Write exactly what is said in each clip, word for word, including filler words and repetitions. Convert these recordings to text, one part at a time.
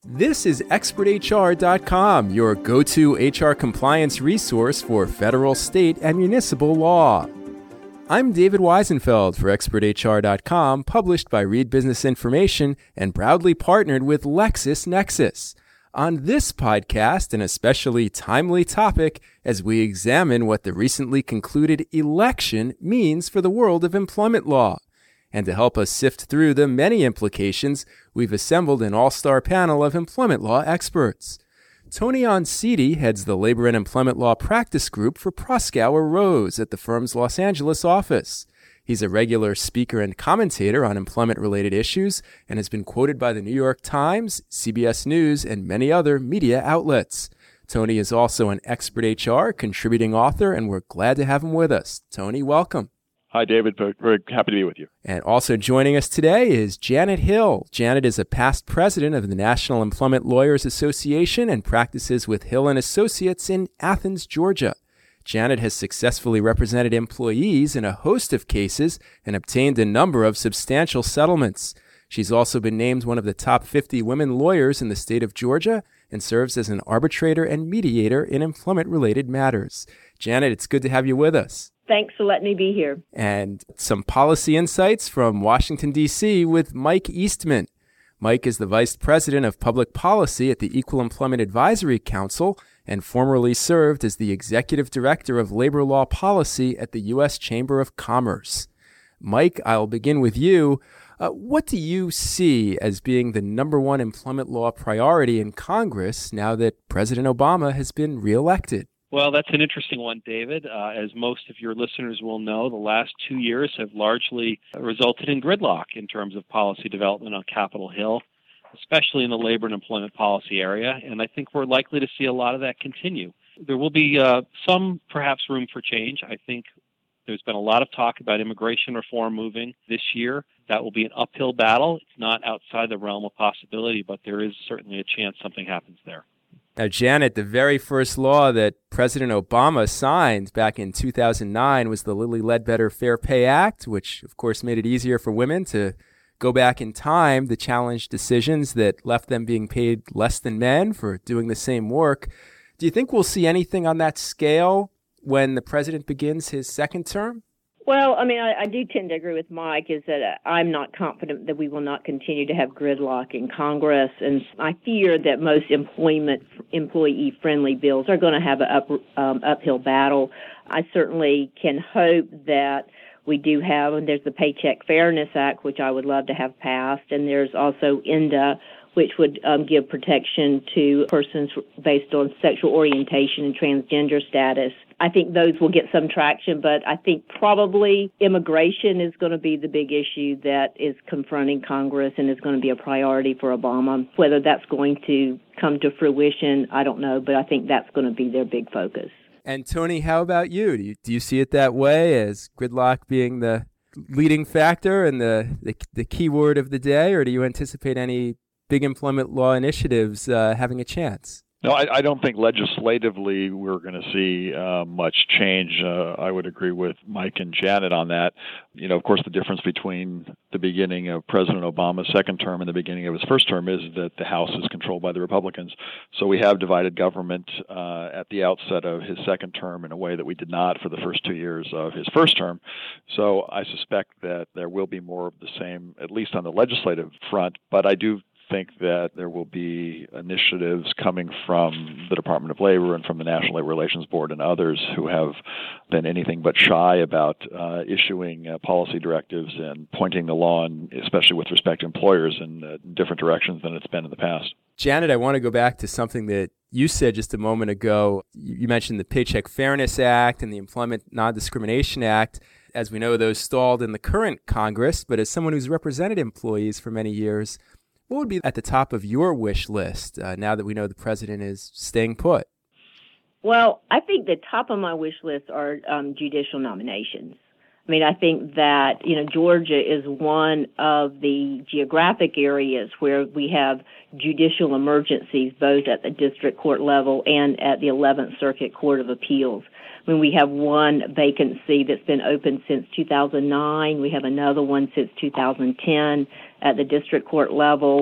This is expert H R dot com, your go-to H R compliance resource for federal, state, and municipal law. I'm David Weisenfeld for expert H R dot com, published by Reed Business Information and proudly partnered with LexisNexis. On this podcast, an especially timely topic as we examine what the recently concluded election means for the world of employment law. And to help us sift through the many implications, we've assembled an all-star panel of employment law experts. Tony Oncidi heads the Labor and Employment Law Practice Group for Proskauer Rose at the firm's Los Angeles office. He's a regular speaker and commentator on employment-related issues and has been quoted by the New York Times, C B S News, and many other media outlets. Tony is also an expert H R contributing author, and we're glad to have him with us. Tony, welcome. Hi, David. Very happy to be with you. And also joining us today is Janet Hill. Janet is a past president of the National Employment Lawyers Association and practices with Hill and Associates in Athens, Georgia. Janet has successfully represented employees in a host of cases and obtained a number of substantial settlements. She's also been named one of the top fifty women lawyers in the state of Georgia and serves as an arbitrator and mediator in employment-related matters. Janet, it's good to have you with us. Thanks for letting me be here. And some policy insights from Washington, D C with Mike Eastman. Mike is the Vice President of Public Policy at the Equal Employment Advisory Council and formerly served as the Executive Director of Labor Law Policy at the U S Chamber of Commerce. Mike, I'll begin with you. Uh, what do you see as being the number one employment law priority in Congress now that President Obama has been reelected? Well, that's an interesting one, David. Uh, as most of your listeners will know, the last two years have largely resulted in gridlock in terms of policy development on Capitol Hill, especially in the labor and employment policy area, and I think we're likely to see a lot of that continue. There will be uh, some, perhaps, room for change. I think there's been a lot of talk about immigration reform moving this year. That will be an uphill battle. It's not outside the realm of possibility, but there is certainly a chance something happens there. Now, Janet, the very first law that President Obama signed back in two thousand nine was the Lilly Ledbetter Fair Pay Act, which, of course, made it easier for women to go back in time to challenge decisions that left them being paid less than men for doing the same work. Do you think we'll see anything on that scale when the president begins his second term? Well, I mean, I, I do tend to agree with Mike, is that uh, I'm not confident that we will not continue to have gridlock in Congress, and I fear that most employment employee-friendly bills are going to have an up, um, uphill battle. I certainly can hope that we do have, and there's the Paycheck Fairness Act, which I would love to have passed, and there's also ENDA, which would um, give protection to persons based on sexual orientation and transgender status. I think those will get some traction, but I think probably immigration is going to be the big issue that is confronting Congress and is going to be a priority for Obama. Whether that's going to come to fruition, I don't know, but I think that's going to be their big focus. And Tony, how about you? Do you, do you see it that way, as gridlock being the leading factor and the, the, the key word of the day, or do you anticipate any big employment law initiatives uh, having a chance? No, I, I don't think legislatively we're going to see uh, much change. Uh, I would agree with Mike and Janet on that. You know, of course, the difference between the beginning of President Obama's second term and the beginning of his first term is that the House is controlled by the Republicans. So we have divided government uh, at the outset of his second term in a way that we did not for the first two years of his first term. So I suspect that there will be more of the same, at least on the legislative front. But I do think that there will be initiatives coming from the Department of Labor and from the National Labor Relations Board and others who have been anything but shy about uh, issuing uh, policy directives and pointing the law, in, especially with respect to employers, in uh, different directions than it's been in the past. Janet, I want to go back to something that you said just a moment ago. You mentioned the Paycheck Fairness Act and the Employment Non-Discrimination Act. As we know, those stalled in the current Congress, but as someone who's represented employees for many years, what would be at the top of your wish list uh, now that we know the president is staying put? Well, I think the top of my wish list are um, judicial nominations. I mean, I think that, you know, Georgia is one of the geographic areas where we have judicial emergencies, both at the district court level and at the eleventh Circuit Court of Appeals. I mean, we have one vacancy that's been open since two thousand nine. We have another one since two thousand ten at the district court level.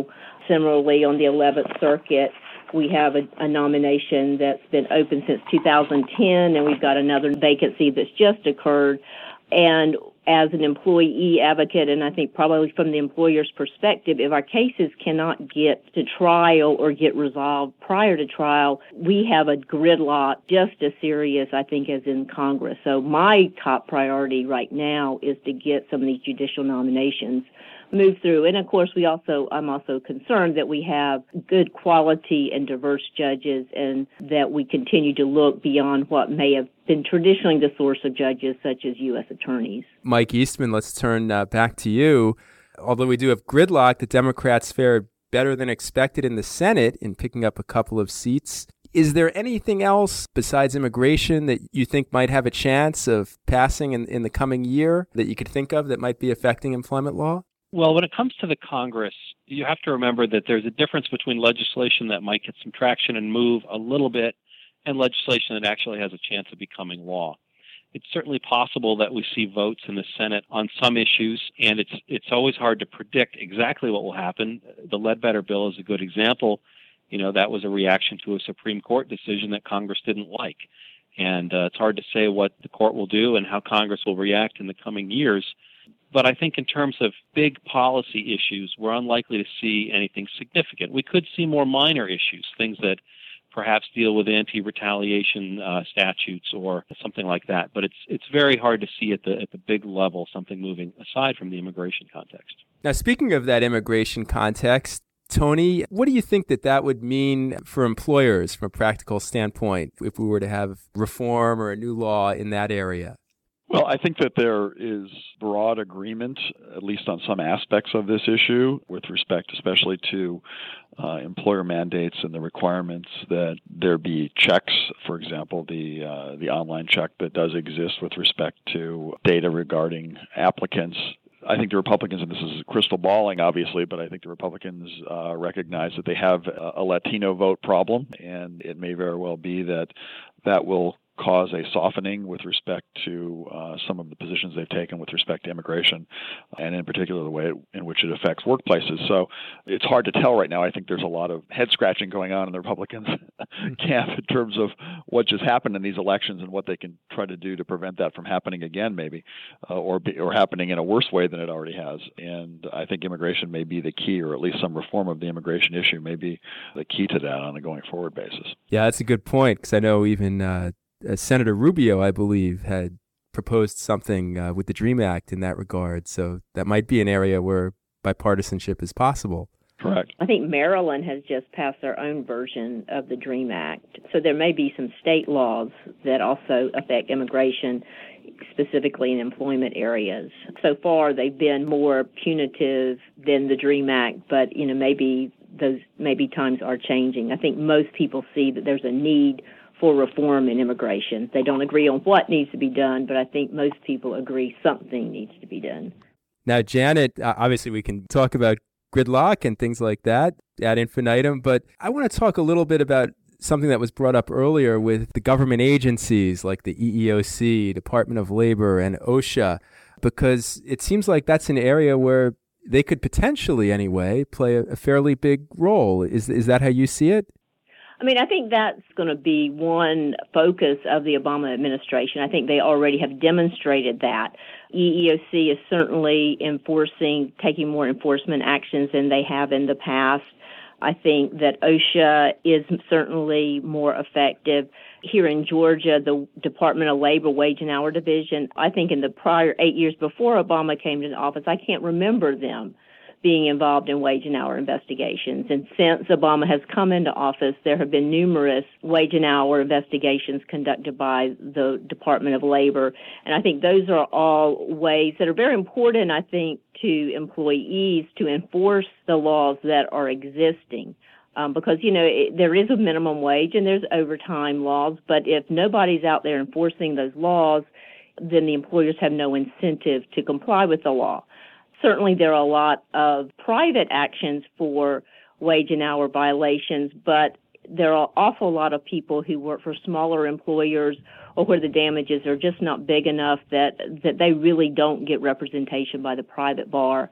similarly, on the eleventh Circuit, we have a, a nomination that's been open since two thousand ten, and we've got another vacancy that's just occurred. And as an employee advocate, and I think probably from the employer's perspective, if our cases cannot get to trial or get resolved prior to trial, we have a gridlock just as serious, I think, as in Congress. So my top priority right now is to get some of these judicial nominations move through. And of course, we also, I'm also concerned that we have good quality and diverse judges, and that we continue to look beyond what may have been traditionally the source of judges, such as U S attorneys. Mike Eastman, let's turn uh, back to you. Although we do have gridlock, the Democrats fared better than expected in the Senate in picking up a couple of seats. Is there anything else besides immigration that you think might have a chance of passing in, in the coming year that you could think of that might be affecting employment law? Well, when it comes to the Congress, you have to remember that there's a difference between legislation that might get some traction and move a little bit and legislation that actually has a chance of becoming law. It's certainly possible that we see votes in the Senate on some issues, and it's it's always hard to predict exactly what will happen. The Ledbetter bill is a good example. You know, that was a reaction to a Supreme Court decision that Congress didn't like. And uh, it's hard to say what the court will do and how Congress will react in the coming years. But I think in terms of big policy issues, we're unlikely to see anything significant. We could see more minor issues, things that perhaps deal with anti-retaliation uh, statutes or something like that. But it's it's very hard to see at the at the big level something moving aside from the immigration context. Now, speaking of that immigration context, Tony, what do you think that that would mean for employers from a practical standpoint if we were to have reform or a new law in that area? Well, I think that there is broad agreement, at least on some aspects of this issue, with respect especially to uh, employer mandates and the requirements that there be checks. For example, the uh, the online check that does exist with respect to data regarding applicants. I think the Republicans, and this is crystal balling, obviously, but I think the Republicans uh, recognize that they have a, a Latino vote problem, and it may very well be that that will cause a softening with respect to uh, some of the positions they've taken with respect to immigration, and in particular the way in which it affects workplaces. So it's hard to tell right now. I think there's a lot of head-scratching going on in the Republicans camp in terms of what just happened in these elections and what they can try to do to prevent that from happening again, maybe, uh, or be, or happening in a worse way than it already has. And I think immigration may be the key, or at least some reform of the immigration issue may be the key to that on a going-forward basis. Yeah, that's a good point, because I know even uh, Uh, Senator Rubio, I believe, had proposed something uh, with the DREAM Act in that regard. So that might be an area where bipartisanship is possible. Correct. I think Maryland has just passed their own version of the DREAM Act. So there may be some state laws that also affect immigration, specifically in employment areas. So far, they've been more punitive than the DREAM Act, but, you know, maybe those maybe times are changing. I think most people see that there's a need for reform in immigration. They don't agree on what needs to be done, but I think most people agree something needs to be done. Now, Janet, uh, obviously we can talk about gridlock and things like that ad infinitum, but I want to talk a little bit about something that was brought up earlier with the government agencies like the E E O C, Department of Labor, and OSHA, because it seems like that's an area where they could potentially, anyway, play a, a fairly big role. Is is that how you see it? I mean, I think that's going to be one focus of the Obama administration. I think they already have demonstrated that. E E O C is certainly enforcing, taking more enforcement actions than they have in the past. I think that OSHA is certainly more effective. Here in Georgia, the Department of Labor Wage and Hour Division, I think in the prior eight years before Obama came to the office, I can't remember them being involved in wage and hour investigations. And since Obama has come into office, there have been numerous wage and hour investigations conducted by the Department of Labor. And I think those are all ways that are very important, I think, to employees to enforce the laws that are existing. Um, because, you know, it, there is a minimum wage and there's overtime laws, but if nobody's out there enforcing those laws, then the employers have no incentive to comply with the law. Certainly, there are a lot of private actions for wage and hour violations, but there are an awful lot of people who work for smaller employers or where the damages are just not big enough that, that they really don't get representation by the private bar.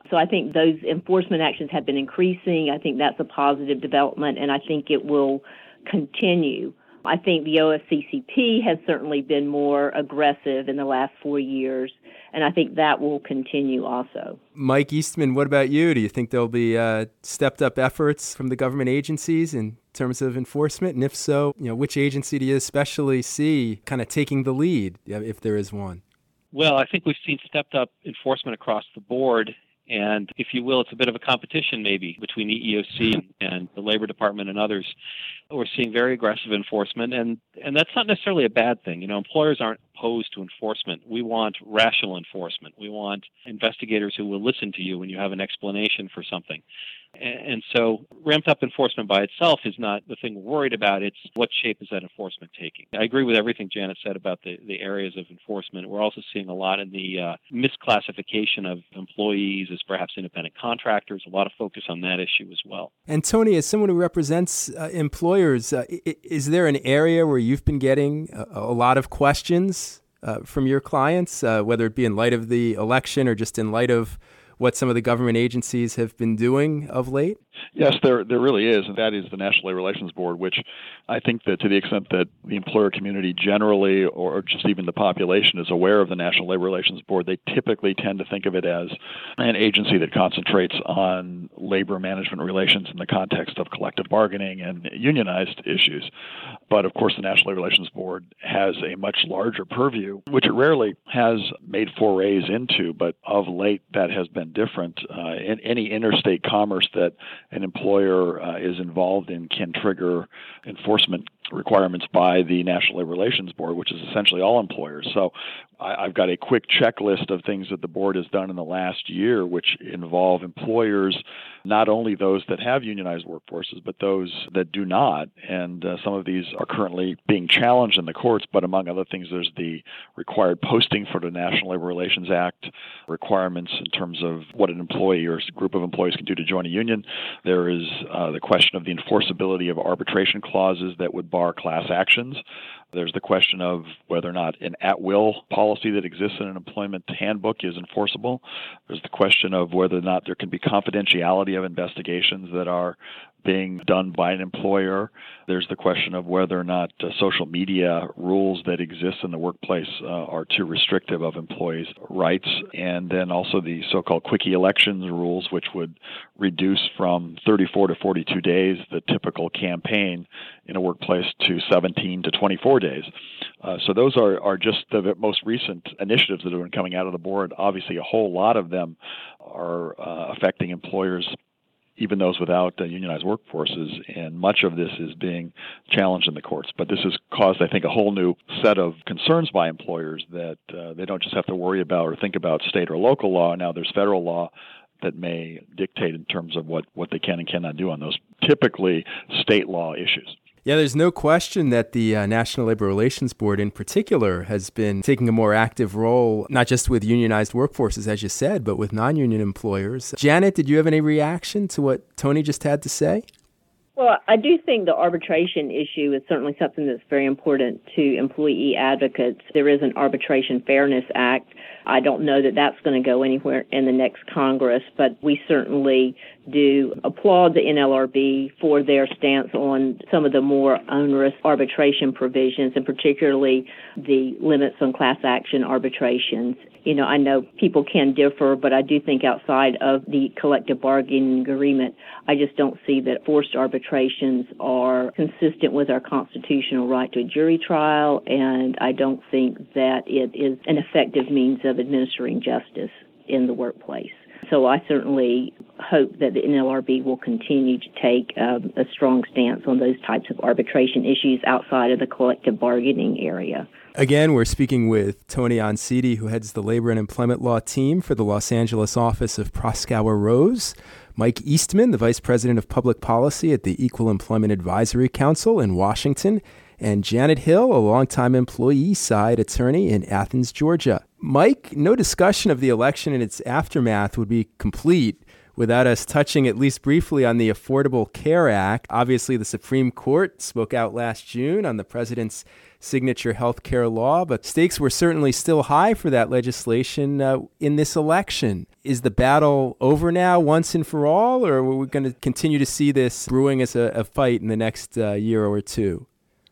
So I think those enforcement actions have been increasing. I think that's a positive development, and I think it will continue. I think the O F C C P has certainly been more aggressive in the last four years, and I think that will continue also. Mike Eastman, what about you? Do you think there'll be uh, stepped-up efforts from the government agencies in terms of enforcement? And if so, you know, which agency do you especially see kind of taking the lead, if there is one? Well, I think we've seen stepped-up enforcement across the board. And if you will, it's a bit of a competition maybe between the E E O C and the Labor Department and others. We're seeing very aggressive enforcement, and, and that's not necessarily a bad thing. You know, employers aren't opposed to enforcement. We want rational enforcement. We want investigators who will listen to you when you have an explanation for something. And, and so ramped up enforcement by itself is not the thing we're worried about. It's what shape is that enforcement taking. I agree with everything Janet said about the, the areas of enforcement. We're also seeing a lot in the uh, misclassification of employees as perhaps independent contractors, a lot of focus on that issue as well. And Tony, as someone who represents uh, employers, uh, is there an area where you've been getting a, a lot of questions uh, from your clients, uh, whether it be in light of the election or just in light of what some of the government agencies have been doing of late? Yes, there there really is, and that is the National Labor Relations Board, which I think that to the extent that the employer community generally, or just even the population, is aware of the National Labor Relations Board, they typically tend to think of it as an agency that concentrates on labor management relations in the context of collective bargaining and unionized issues. But of course, the National Labor Relations Board has a much larger purview, which it rarely has made forays into, but of late that has been different. Uh, in any interstate commerce that an employer uh, is involved in can trigger enforcement requirements by the National Labor Relations Board, which is essentially all employers. So I, I've got a quick checklist of things that the board has done in the last year, which involve employers, not only those that have unionized workforces, but those that do not. And uh, some of these are currently being challenged in the courts, but among other things, there's the required posting for the National Labor Relations Act requirements in terms of what an employee or group of employees can do to join a union. There is uh, the question of the enforceability of arbitration clauses that would bar class actions. There's the question of whether or not an at-will policy that exists in an employment handbook is enforceable. There's the question of whether or not there can be confidentiality of investigations that are being done by an employer. There's the question of whether or not uh, social media rules that exist in the workplace uh, are too restrictive of employees' rights. And then also the so-called quickie elections rules, which would reduce from thirty-four to forty-two days the typical campaign in a workplace to seventeen to twenty-four days. Uh, so those are, are just the most recent initiatives that have been coming out of the board. Obviously, a whole lot of them are uh, affecting employers, even those without uh, unionized workforces, and much of this is being challenged in the courts. But this has caused, I think, a whole new set of concerns by employers that uh, they don't just have to worry about or think about state or local law. Now there's federal law that may dictate in terms of what, what they can and cannot do on those typically state law issues. Yeah, there's no question that the uh, National Labor Relations Board in particular has been taking a more active role, not just with unionized workforces, as you said, but with non-union employers. Janet, did you have any reaction to what Tony just had to say? Well, I do think the arbitration issue is certainly something that's very important to employee advocates. There is an Arbitration Fairness Act. I don't know that that's going to go anywhere in the next Congress, but we certainly do applaud the N L R B for their stance on some of the more onerous arbitration provisions, and particularly the limits on class action arbitrations. You know, I know people can differ, but I do think outside of the collective bargaining agreement, I just don't see that forced arbitrations are consistent with our constitutional right to a jury trial, and I don't think that it is an effective means of administering justice in the workplace. So I certainly hope that the N L R B will continue to take um, a strong stance on those types of arbitration issues outside of the collective bargaining area. Again, we're speaking with Tony Oncidi, who heads the Labor and Employment Law team for the Los Angeles office of Proskauer Rose, Mike Eastman, the Vice President of Public Policy at the Equal Employment Advisory Council in Washington, and Janet Hill, a longtime employee side attorney in Athens, Georgia. Mike, no discussion of the election and its aftermath would be complete without us touching at least briefly on the Affordable Care Act. Obviously, the Supreme Court spoke out last June on the president's signature health care law, but stakes were certainly still high for that legislation uh, in this election. is the battle over now once and for all, or are we going to continue to see this brewing as a, a fight in the next uh, year or two?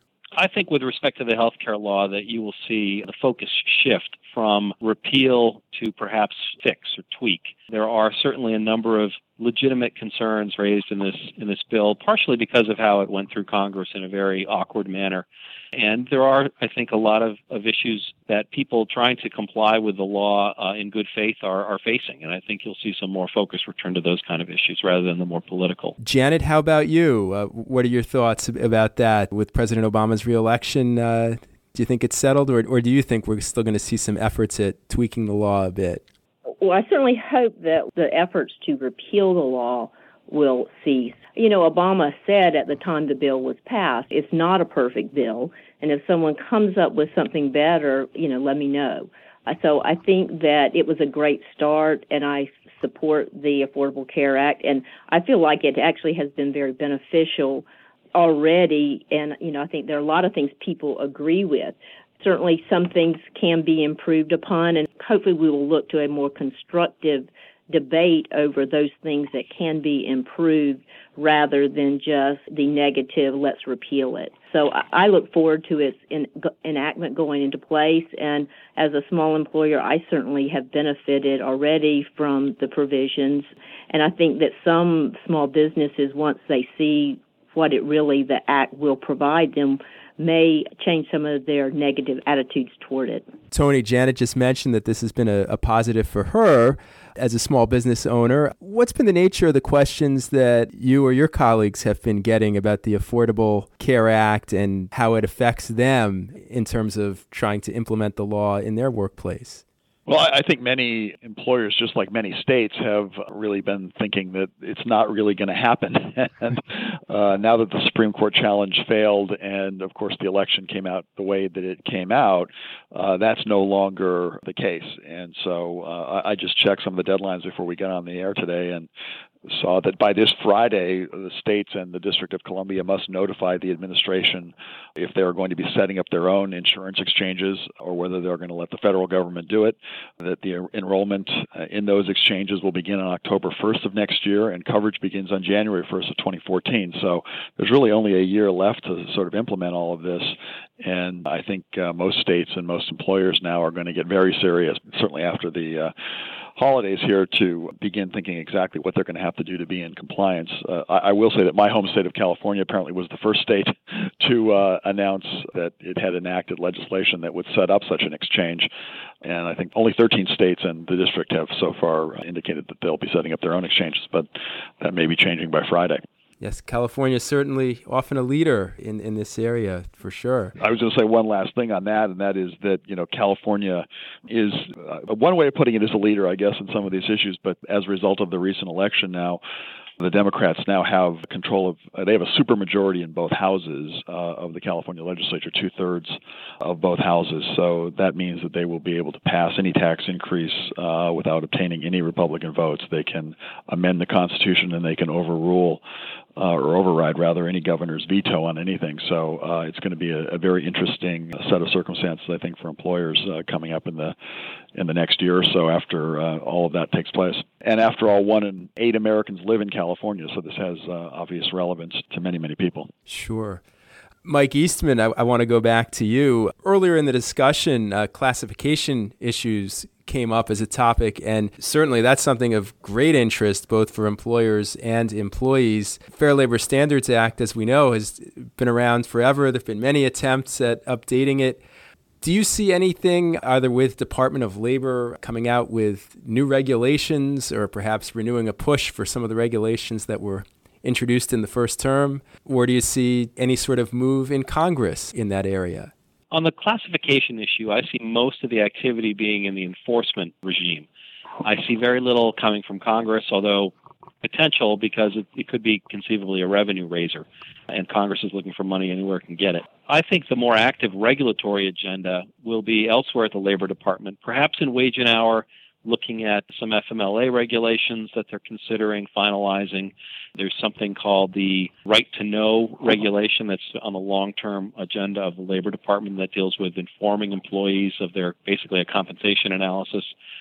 I think with respect to the healthcare law that you will see the focus shift from repeal to perhaps fix or tweak. There are certainly a number of legitimate concerns raised in this in this bill, partially because of how it went through Congress in a very awkward manner. And there are, I think, a lot of, of issues that people trying to comply with the law uh, in good faith are, are facing. And I think you'll see some more focus return to those kind of issues rather than the more political. Janet, how about you? Uh, what are your thoughts about that with President Obama's reelection? Uh, do you think it's settled, or, or do you think we're still going to see some efforts at tweaking the law a bit? Well, I certainly hope that the efforts to repeal the law will cease. You know, Obama said at the time the bill was passed, it's not a perfect bill, and if someone comes up with something better, you know, let me know. So I think that it was a great start, and I support the Affordable Care Act, and I feel like it actually has been very beneficial already, and, you know, I think there are a lot of things people agree with. Certainly some things can be improved upon, and hopefully we will look to a more constructive debate over those things that can be improved rather than just the negative, let's repeal it. So I look forward to its in, enactment going into place, and as a small employer, I certainly have benefited already from the provisions, and I think that some small businesses, once they see what it really, the act will provide them, may change some of their negative attitudes toward it. Tony, Janet just mentioned that this has been a, a positive for her as a small business owner. What's been the nature of the questions that you or your colleagues have been getting about the Affordable Care Act and how it affects them in terms of trying to implement the law in their workplace? Well, I think many employers, just like many states, have really been thinking that it's not really going to happen. and uh, now that the Supreme Court challenge failed and, of course, the election came out the way that it came out, uh, that's no longer the case. And so uh, I just checked some of the deadlines before we got on the air today and saw that by this Friday, the states and the District of Columbia must notify the administration if they're going to be setting up their own insurance exchanges or whether they're going to let the federal government do it, that the enrollment in those exchanges will begin on October first of next year, and coverage begins on January first of twenty fourteen. So there's really only a year left to sort of implement all of this, and I think uh, most states and most employers now are going to get very serious, certainly after the uh, holidays here, to begin thinking exactly what they're going to have to do to be in compliance. Uh, I, I will say that my home state of California apparently was the first state to uh, announce that it had enacted legislation that would set up such an exchange. And I think only thirteen states and the district have so far indicated that they'll be setting up their own exchanges, but that may be changing by Friday. Yes, California is certainly often a leader in, in this area, for sure. I was going to say one last thing on that, and that is that, you know, California is, uh, one way of putting it is a leader, I guess, in some of these issues, but as a result of the recent election now, the Democrats now have control of, uh, they have a supermajority in both houses uh, of the California legislature, two-thirds of both houses. So that means that they will be able to pass any tax increase uh, without obtaining any Republican votes. They can amend the Constitution and they can overrule uh, or override, rather, any governor's veto on anything. So uh, it's going to be a, a very interesting set of circumstances, I think, for employers uh, coming up in the in the next year or so after uh, all of that takes place. And after all, one in eight Americans live in California, so this has uh, obvious relevance to many, many people. Sure. Mike Eastman, I, I want to go back to you. Earlier in the discussion, uh, classification issues came up as a topic, and certainly that's something of great interest both for employers and employees. Fair Labor Standards Act, as we know, has been around forever. There have been many attempts at updating it. Do you see anything either with Department of Labor coming out with new regulations or perhaps renewing a push for some of the regulations that were introduced in the first term? Or do you see any sort of move in Congress in that area? On the classification issue, I see most of the activity being in the enforcement regime. I see very little coming from Congress, although potential, because it, it could be conceivably a revenue raiser, and Congress is looking for money anywhere it can get it. I think the more active regulatory agenda will be elsewhere at the Labor Department, perhaps in wage and hour, looking at some F M L A regulations that they're considering finalizing. There's something called the Right to Know regulation that's on the long-term agenda of the Labor Department that deals with informing employees of their, basically a compensation analysis.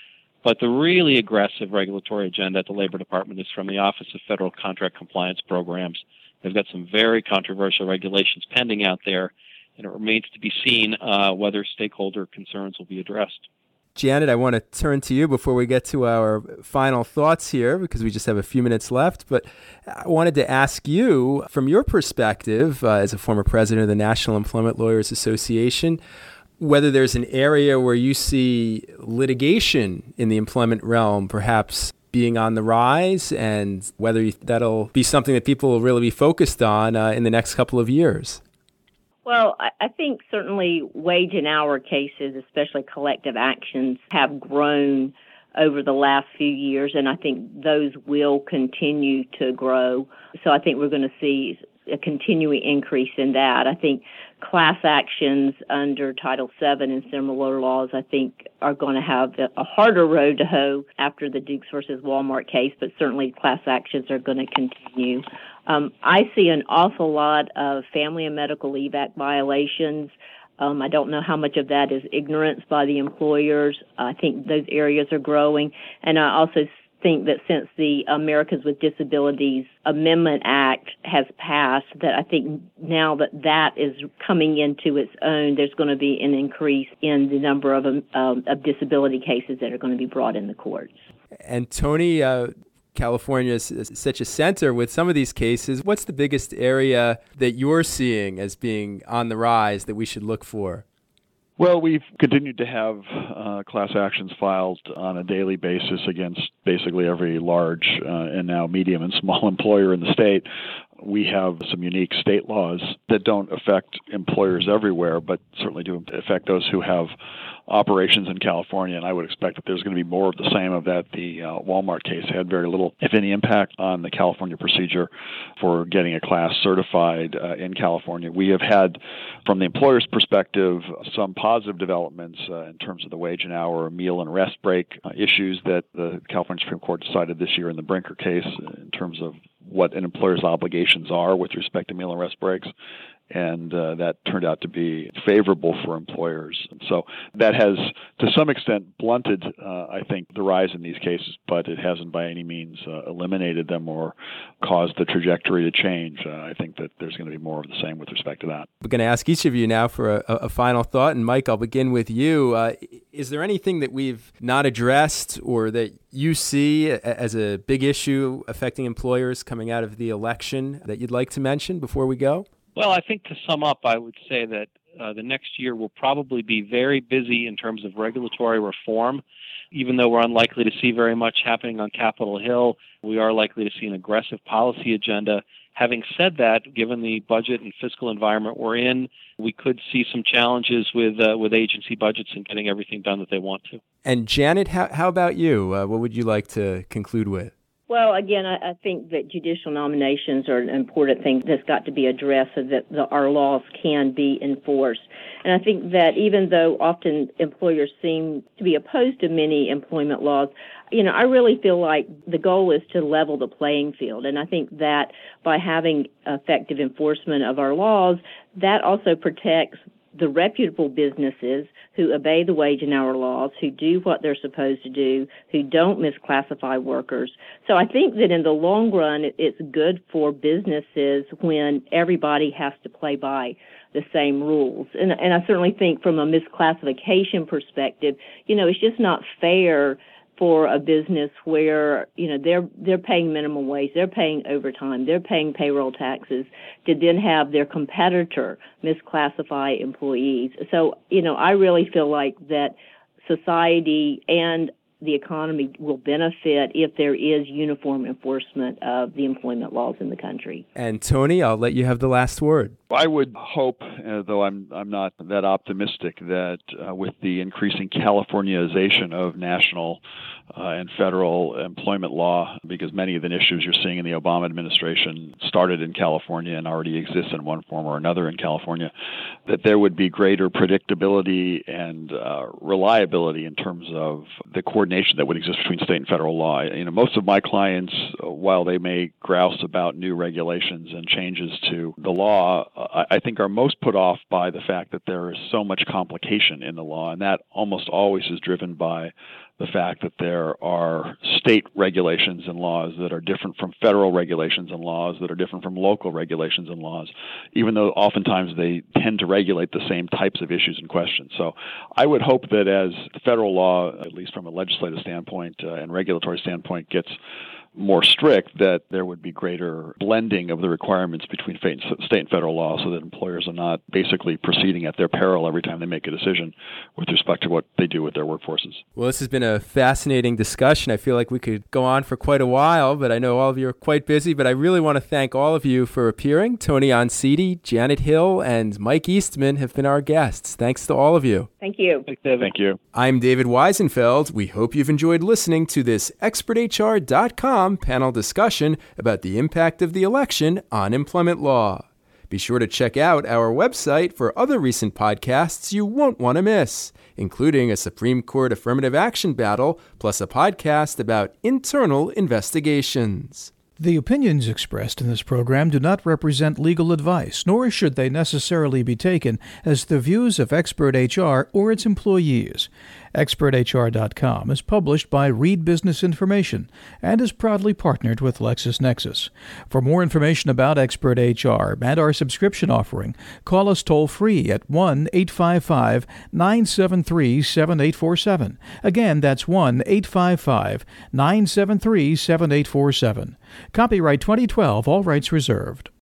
But the really aggressive regulatory agenda at the Labor Department is from the Office of Federal Contract Compliance Programs. They've got some very controversial regulations pending out there, and it remains to be seen uh, whether stakeholder concerns will be addressed. Janet, I want to turn to you before we get to our final thoughts here, because we just have a few minutes left. But I wanted to ask you, from your perspective, uh, as a former president of the National Employment Lawyers Association, whether there's an area where you see litigation in the employment realm perhaps being on the rise, and whether that'll be something that people will really be focused on uh, in the next couple of years. Well, I think certainly wage and hour cases, especially collective actions, have grown over the last few years, and I think those will continue to grow. So I think we're going to see a continuing increase in that. I think class actions under Title seven and similar laws, I think, are going to have a harder road to hoe after the Dukes versus Walmart case, but certainly class actions are going to continue. Um, I see an awful lot of Family and Medical Leave Act violations. Um, I don't know how much of that is ignorance by the employers. I think those areas are growing. And I also think that since the Americans with Disabilities Amendment Act has passed, that I think now that that is coming into its own, there's going to be an increase in the number of, um, of disability cases that are going to be brought in the courts. And Tony, uh, California is such a center with some of these cases. What's the biggest area that you're seeing as being on the rise that we should look for? Well, we've continued to have uh, class actions filed on a daily basis against basically every large uh, and now medium and small employer in the state. We have some unique state laws that don't affect employers everywhere, but certainly do affect those who have operations in California, and I would expect that there's going to be more of the same of that. The uh, Walmart case had very little, if any, impact on the California procedure for getting a class certified uh, in California. We have had, from the employer's perspective, some positive developments uh, in terms of the wage and hour, meal and rest break uh, issues that the California Supreme Court decided this year in the Brinker case in terms of what an employer's obligations are with respect to meal and rest breaks. And uh, that turned out to be favorable for employers. So that has, to some extent, blunted, uh, I think, the rise in these cases, but it hasn't by any means uh, eliminated them or caused the trajectory to change. Uh, I think that there's going to be more of the same with respect to that. We're going to ask each of you now for a, a final thought. And Mike, I'll begin with you. Uh, is there anything that we've not addressed or that you see as a big issue affecting employers coming out of the election that you'd like to mention before we go? Well, I think to sum up, I would say that uh, the next year will probably be very busy in terms of regulatory reform. Even though we're unlikely to see very much happening on Capitol Hill, we are likely to see an aggressive policy agenda. Having said that, given the budget and fiscal environment we're in, we could see some challenges with uh, with agency budgets and getting everything done that they want to. And Janet, how, how about you? Uh, what would you like to conclude with? Well, again, I, I think that judicial nominations are an important thing that's got to be addressed so that the, our laws can be enforced. And I think that even though often employers seem to be opposed to many employment laws, you know, I really feel like the goal is to level the playing field. And I think that by having effective enforcement of our laws, that also protects the reputable businesses who obey the wage and hour laws, who do what they're supposed to do, who don't misclassify workers. So I think that in the long run, it's good for businesses when everybody has to play by the same rules. And, and I certainly think from a misclassification perspective, you know, it's just not fair for a business where, you know, they're they're paying minimum wage, they're paying overtime, they're paying payroll taxes, to then have their competitor misclassify employees. So, you know, I really feel like that society and the economy will benefit if there is uniform enforcement of the employment laws in the country. And Tony, I'll let you have the last word. I would hope, uh, though I'm I'm not that optimistic, that uh, with the increasing Californiization of national uh, and federal employment law, because many of the issues you're seeing in the Obama administration started in California and already exist in one form or another in California, that there would be greater predictability and uh, reliability in terms of the coordination that would exist between state and federal law. You know, most of my clients, uh, while they may grouse about new regulations and changes to the law, I think are most put off by the fact that there is so much complication in the law, and that almost always is driven by the fact that there are state regulations and laws that are different from federal regulations and laws that are different from local regulations and laws, even though oftentimes they tend to regulate the same types of issues and questions. So I would hope that as the federal law, at least from a legislative standpoint uh, and regulatory standpoint, gets more strict, that there would be greater blending of the requirements between state and federal law so that employers are not basically proceeding at their peril every time they make a decision with respect to what they do with their workforces. Well, this has been a fascinating discussion. I feel like we could go on for quite a while, but I know all of you are quite busy. But I really want to thank all of you for appearing. Tony Oncidi, Janet Hill, and Mike Eastman have been our guests. Thanks to all of you. Thank you. Thank you. I'm David Weisenfeld. We hope you've enjoyed listening to this expert H R dot com panel discussion about the impact of the election on employment law. Be sure to check out our website for other recent podcasts you won't want to miss, including a Supreme Court affirmative action battle, plus a podcast about internal investigations. The opinions expressed in this program do not represent legal advice, nor should they necessarily be taken as the views of Expert H R or its employees. expert H R dot com is published by Reed Business Information and is proudly partnered with LexisNexis. For more information about Expert H R and our subscription offering, call us toll-free at one eight five five, nine seven three, seven eight four seven. Again, that's one eight five five, nine seven three, seven eight four seven. Copyright twenty twelve, all rights reserved.